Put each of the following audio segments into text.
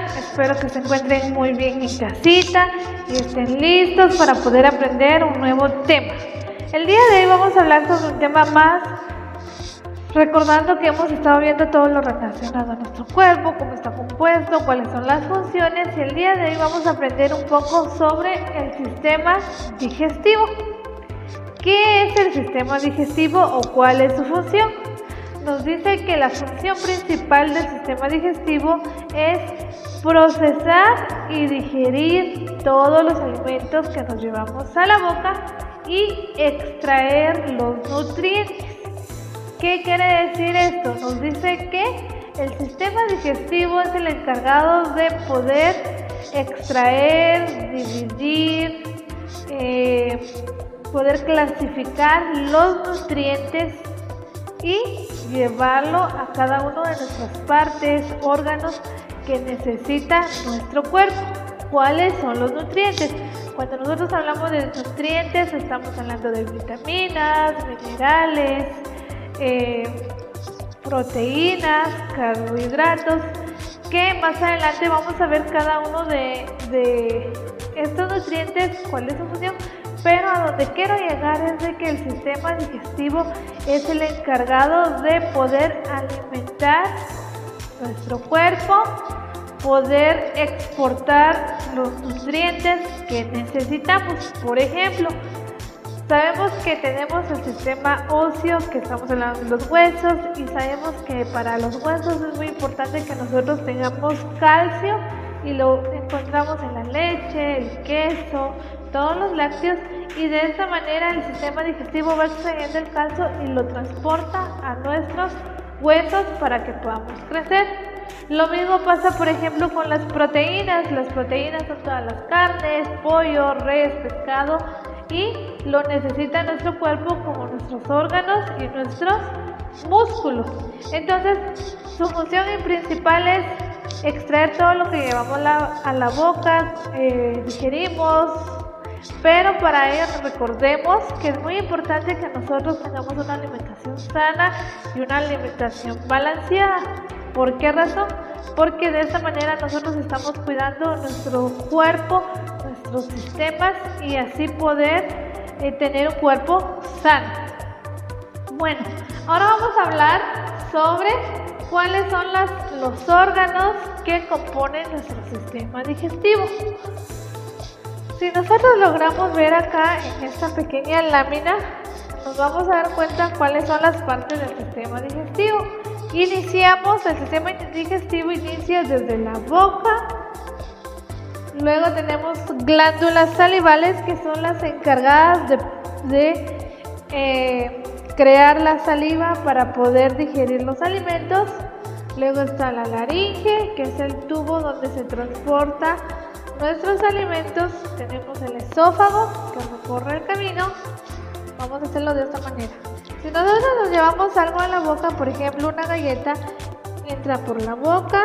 están? Espero que se encuentren muy bien en casita y estén listos para poder aprender un nuevo tema. El día de hoy vamos a hablar sobre un tema más, recordando que hemos estado viendo todo lo relacionado a nuestro cuerpo, cómo está compuesto, cuáles son las funciones, y el día de hoy vamos a aprender un poco sobre el sistema digestivo. ¿Qué es el sistema digestivo o cuál es su función? Nos dice que la función principal del sistema digestivo es procesar y digerir todos los alimentos que nos llevamos a la boca y extraer los nutrientes. ¿Qué quiere decir esto? Nos dice que el sistema digestivo es el encargado de poder extraer, dividir, poder clasificar los nutrientes y llevarlo a cada una de nuestras partes, órganos que necesita nuestro cuerpo. ¿Cuáles son los nutrientes? Cuando nosotros hablamos de nutrientes, estamos hablando de vitaminas, minerales, proteínas, carbohidratos, que más adelante vamos a ver cada uno de estos nutrientes, cuál es su función. Pero a donde quiero llegar es de que el sistema digestivo es el encargado de poder alimentar nuestro cuerpo, poder exportar los nutrientes que necesitamos. Por ejemplo, sabemos que tenemos el sistema óseo, que estamos hablando de los huesos, y sabemos que para los huesos es muy importante que nosotros tengamos calcio, y lo encontramos en la leche, el queso, todos los lácteos, y de esta manera el sistema digestivo va extrayendo el calcio y lo transporta a nuestros huesos para que podamos crecer. Lo mismo pasa, por ejemplo, con las proteínas. Las proteínas son todas las carnes, pollo, res, pescado, y lo necesita nuestro cuerpo como nuestros órganos y nuestros músculos. Entonces, su función principal es extraer todo lo que llevamos a la boca, digerimos, pero para ello recordemos que es muy importante que nosotros tengamos una alimentación sana y una alimentación balanceada. ¿Por qué razón? Porque de esta manera nosotros estamos cuidando nuestro cuerpo, nuestros sistemas, y así poder tener un cuerpo sano. Bueno, ahora vamos a hablar sobre cuáles son los órganos que componen nuestro sistema digestivo. Si nosotros logramos ver acá en esta pequeña lámina, nos vamos a dar cuenta cuáles son las partes del sistema digestivo. Iniciamos, el sistema digestivo inicia desde la boca, luego tenemos glándulas salivales, que son las encargadas de crear la saliva para poder digerir los alimentos. Luego está la laringe, que es el tubo donde se transporta nuestros alimentos. Tenemos el esófago, que recorre el camino. Vamos a hacerlo de esta manera. Si nosotros nos llevamos algo a la boca, por ejemplo una galleta, entra por la boca.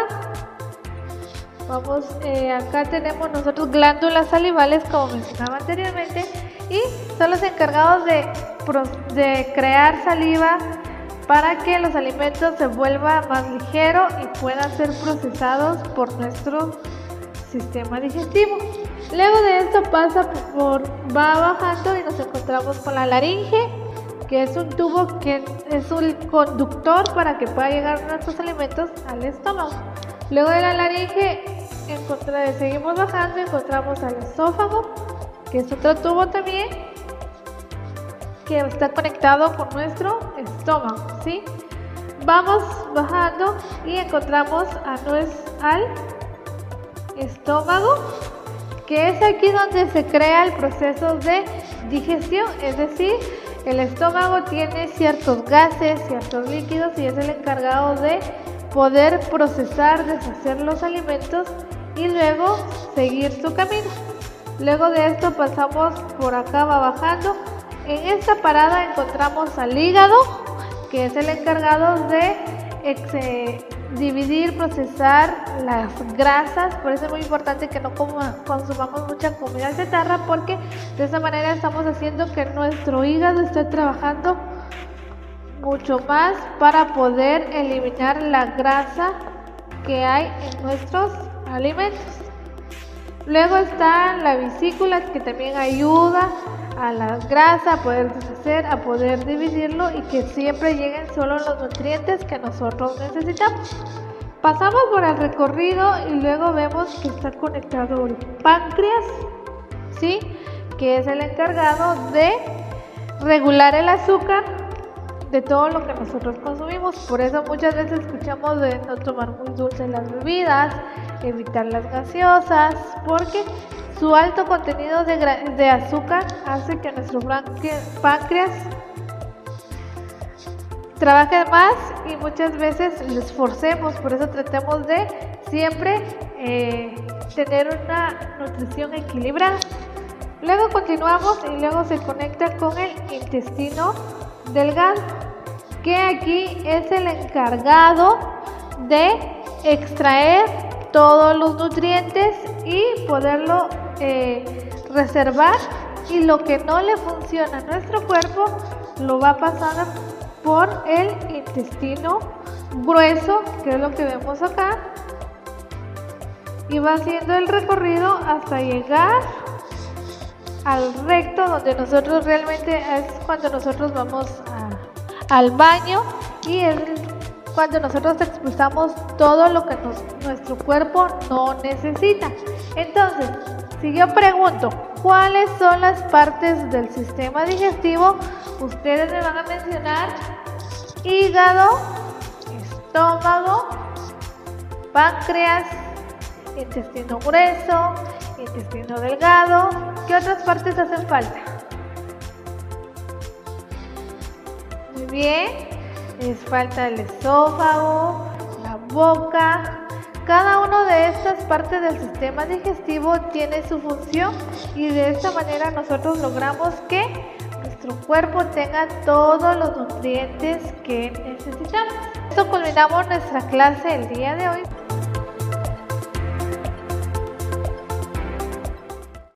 Acá tenemos nosotros glándulas salivales, como mencionaba anteriormente, y son los encargados de crear saliva para que los alimentos se vuelvan más ligeros y puedan ser procesados por nuestro sistema digestivo. Luego de esto va bajando y nos encontramos con la laringe, que es un tubo que es un conductor para que pueda llegar nuestros alimentos al estómago. Luego de la laringe seguimos bajando y encontramos al esófago, que es otro tubo también que está conectado con nuestro estómago, ¿sí? Vamos bajando y encontramos al estómago, que es aquí donde se crea el proceso de digestión, es decir, el estómago tiene ciertos gases, ciertos líquidos, y es el encargado de poder procesar, deshacer los alimentos y luego seguir su camino. Luego de esto pasamos por acá, va bajando. En esta parada encontramos al hígado, que es el encargado de dividir, procesar las grasas. Por eso es muy importante que no consumamos mucha comida chatarra, porque de esa manera estamos haciendo que nuestro hígado esté trabajando mucho más para poder eliminar la grasa que hay en nuestros alimentos. Luego está la vesícula, que también ayuda a la grasa a poder deshacer, a poder dividirlo y que siempre lleguen solo los nutrientes que nosotros necesitamos. Pasamos por el recorrido y luego vemos que está conectado el páncreas, ¿sí? Que es el encargado de regular el azúcar de todo lo que nosotros consumimos. Por eso muchas veces escuchamos de no tomar muy dulces las bebidas, evitar las gaseosas, porque su alto contenido de azúcar hace que nuestro páncreas trabaje más y muchas veces lo esforcemos. Por eso tratemos de siempre tener una nutrición equilibrada. Luego continuamos y luego se conecta con el intestino delgado, que aquí es el encargado de extraer todos los nutrientes y poderlo reservar, y lo que no le funciona a nuestro cuerpo lo va pasando por el intestino grueso, que es lo que vemos acá, y va haciendo el recorrido hasta llegar al recto, donde nosotros realmente es cuando nosotros vamos al baño y es cuando nosotros expulsamos todo lo que nuestro cuerpo no necesita. Entonces, si yo pregunto cuáles son las partes del sistema digestivo, ustedes me van a mencionar hígado, estómago, páncreas, intestino grueso, intestino delgado. ¿Qué otras partes hacen falta? Muy bien, les falta el esófago, la boca. Cada una de estas partes del sistema digestivo tiene su función y de esta manera nosotros logramos que nuestro cuerpo tenga todos los nutrientes que necesitamos. Esto culminamos nuestra clase el día de hoy.